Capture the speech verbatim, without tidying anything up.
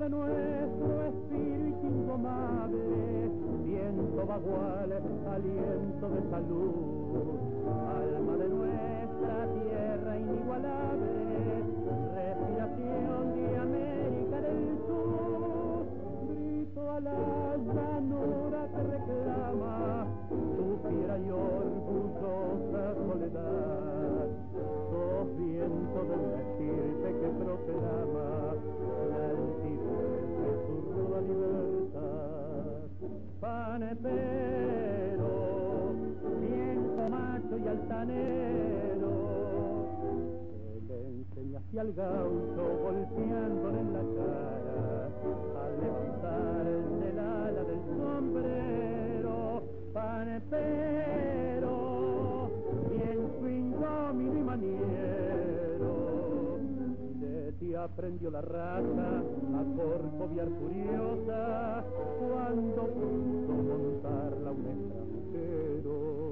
de nuestro espíritu indomable, viento vagual, aliento de salud, alma de nuestra tierra inigualable, respiración de América del Sur, grito a la llanura que reclama tu fiera y orgullosa soledad, sos viento de una estirpe que proclama la altivez de su ruda libertad. Panepero, viento macho y altanero, que le enseñaste al gaucho golpeándole en la cara al levantar el ala del sombrero. Panepero, viento indómito y maniero, de ti aprendió la raza a corcoviar furiosa cuando pudo montarla un extranjero.